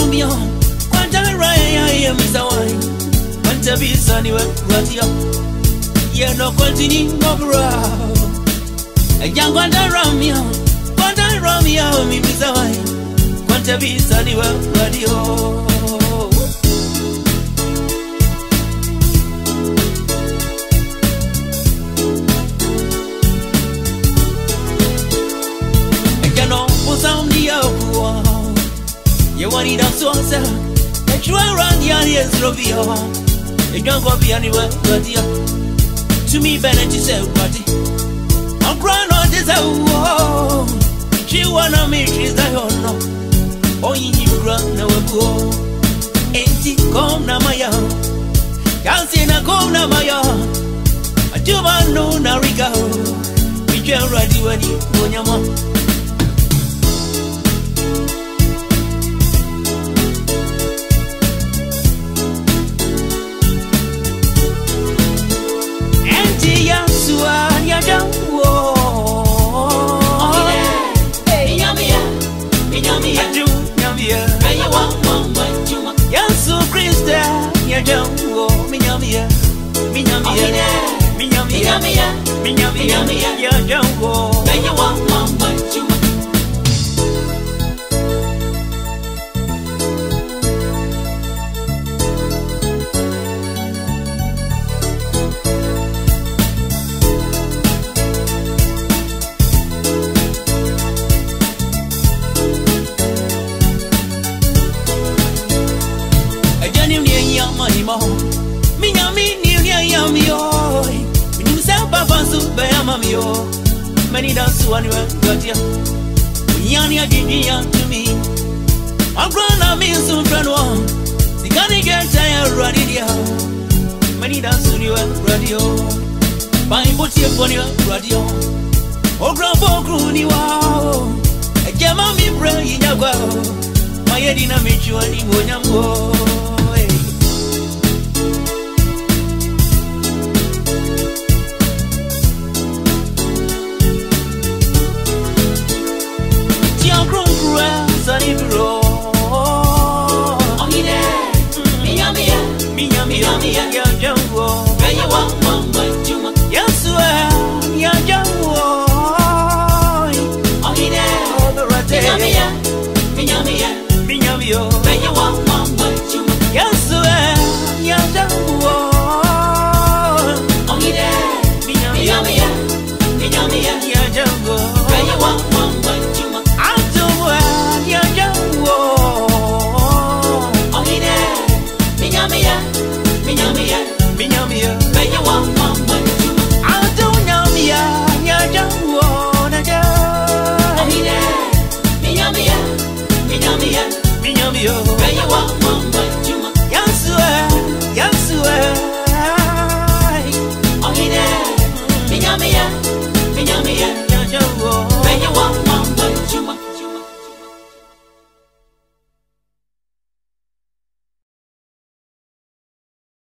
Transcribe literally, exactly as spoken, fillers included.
Romeo, Quanta Raya, I am Mister Wine, Quanta Bisani, Ratia, Yen no continue, no bra. A young Quanta Romeo, Quanta Romeo, Mister Wine, Quanta Bisani, Radio. You want it up so sad. That you are around the years, Robio. You don't go be anywhere, but you to me, Bennett, you say, what? I'm crying on this. Oh, she wanna make she's the honor. Oh, you need to run no go. Ain't it come now, my young? Can't see na come now, my young. I do want no Nariga. We can't ride you when you go, your mom. Many dance one way, got you. Yanni, I did you to me. I'm grown up in some friend one. The can't get tired, radio. Many dance on your radio. Fine, put your phone, your radio. Oh, grandpa, Groony, wow. I can't me pray in your world. My head in a mutual, you won't go.